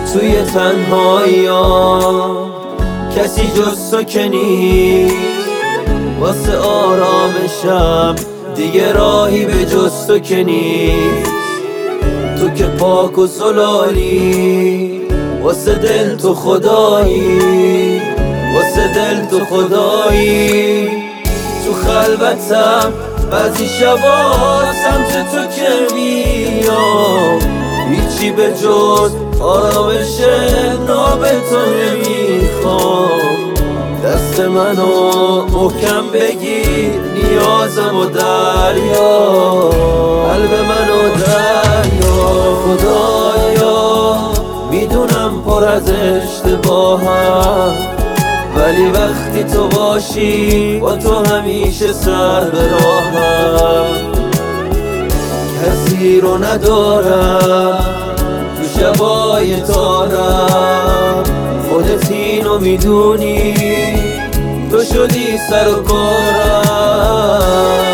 توی تنهایی‌ها کسی جز تو که نیست، واسه آرامشم دیگه راهی به جز تو که نیست. تو که پاک و زلالی، واسه دل تو خدایی، واسه دل تو خدایی. تو خلوتم بعضی شبا سمت تو که میام، هیچی به جز آرامش ناب تو نمیخوام. دست منو محکم بگیر، نیازم و دریا، قلب منو دریا. خدایا میدونم پر از اشتباهم، ولی وقتی تو باشی با تو همیشه سر به راهم. کسی رو ندارم تو شبای تارم، خودت اینو میدونی، تو شدی سر و کارم.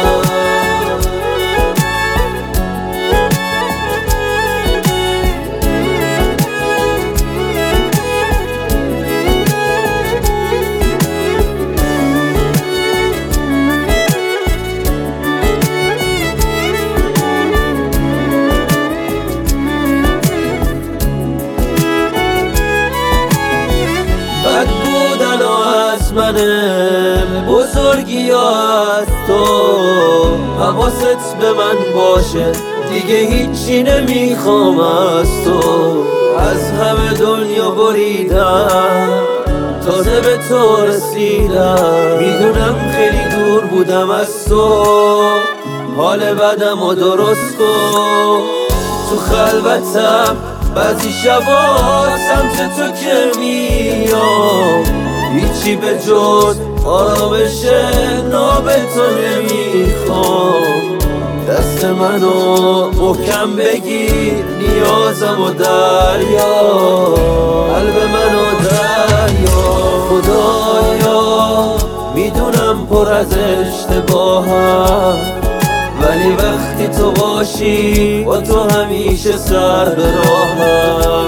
بد بودن از منه، بزرگی از تو. حواست به من باشه، دیگه هیچی نمیخوام از تو. از همه دنیا بریدم، تازه به تو رسیدم. میدونم خیلی دور بودم از تو، حال بدم و درست کن. تو خلوتم بعضی شبا سمت تو که میام، هیچی به جز آرامش ناب تو نمیخوام. دست منو محکم بگیر، نیازم و دریا، قلب منو دریا. خدایا میدونم پر از اشتباهم، ولی وقتی تو باشی با تو همیشه سر به راهم.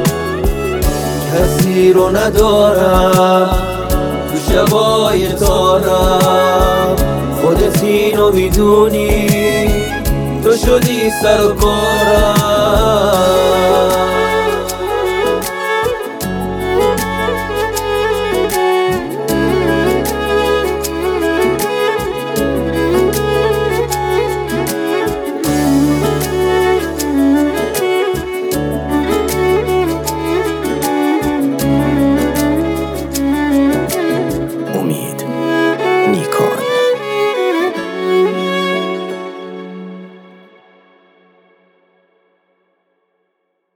کسی رو ندارم تو شبای تارم، خودت اینو میدونی، تو شدی سر و کارم.